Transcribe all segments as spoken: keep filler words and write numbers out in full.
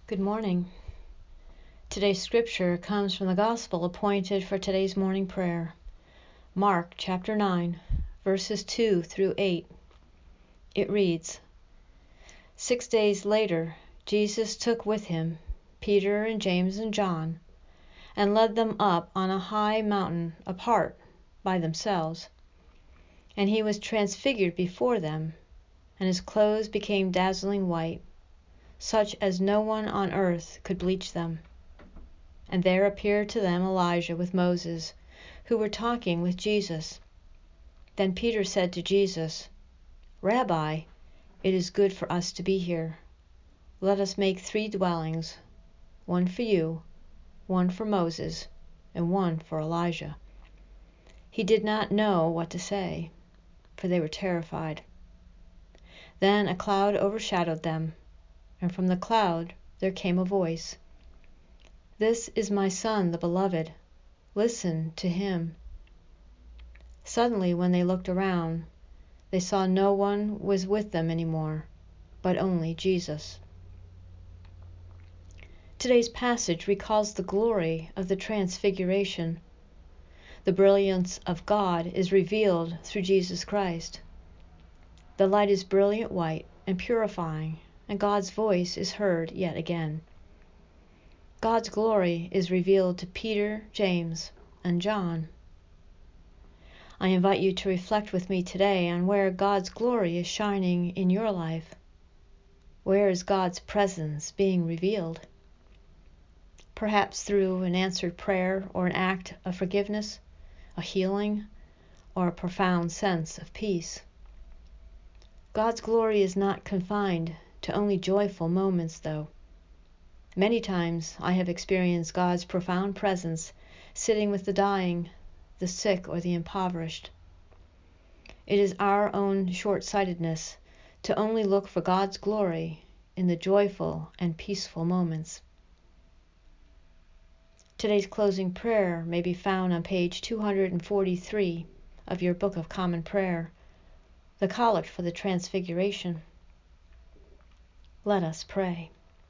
Good morning. Today's scripture comes from the gospel appointed for today's morning prayer, Mark chapter nine, verses two through eight. It reads, Six days later, Jesus took with him Peter and James and John, and led them up on a high mountain apart by themselves. And he was transfigured before them, and his clothes became dazzling white, such as no one on earth could bleach them. And there appeared to them Elijah with Moses, who were talking with Jesus. Then Peter said to Jesus, Rabbi, it is good for us to be here. Let us make three dwellings, one for you, one for Moses, and one for Elijah. He did not know what to say, for they were terrified. Then a cloud overshadowed them, and from the cloud there came a voice. This is my Son, the Beloved. Listen to him. Suddenly, when they looked around, they saw no one was with them anymore, but only Jesus. Today's passage recalls the glory of the Transfiguration. The brilliance of God is revealed through Jesus Christ. The light is brilliant white and purifying, and God's voice is heard yet again. God's glory is revealed to Peter, James, and John. I invite you to reflect with me today on where God's glory is shining in your life. Where is God's presence being revealed? Perhaps through an answered prayer or an act of forgiveness, a healing, or a profound sense of peace. God's glory is not confined to only joyful moments, though. Many times I have experienced God's profound presence sitting with the dying, the sick, or the impoverished. It is our own short-sightedness to only look for God's glory in the joyful and peaceful moments. Today's closing prayer may be found on page two hundred forty-three of your Book of Common Prayer, the Collect for the Transfiguration. Let us pray.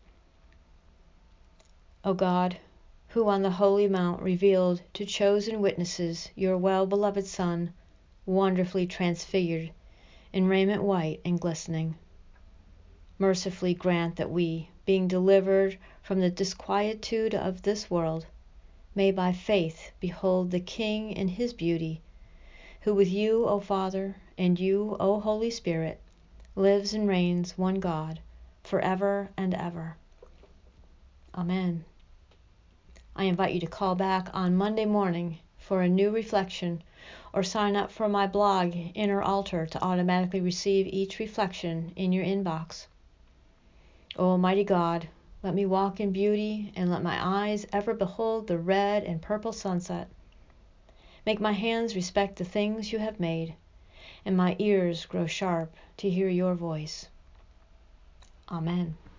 O God, who on the holy mount revealed to chosen witnesses your well-beloved Son, wonderfully transfigured in raiment white and glistening, mercifully grant that we, being delivered from the disquietude of this world, may by faith behold the King in his beauty, who with you, O Father, and you, O Holy Spirit, lives and reigns one God, forever and ever. Amen. I invite you to call back on Monday morning for a new reflection, or sign up for my blog, Inner Altar, to automatically receive each reflection in your inbox. O Almighty God, let me walk in beauty, and let my eyes ever behold the red and purple sunset. Make my hands respect the things you have made, and my ears grow sharp to hear your voice. Amen.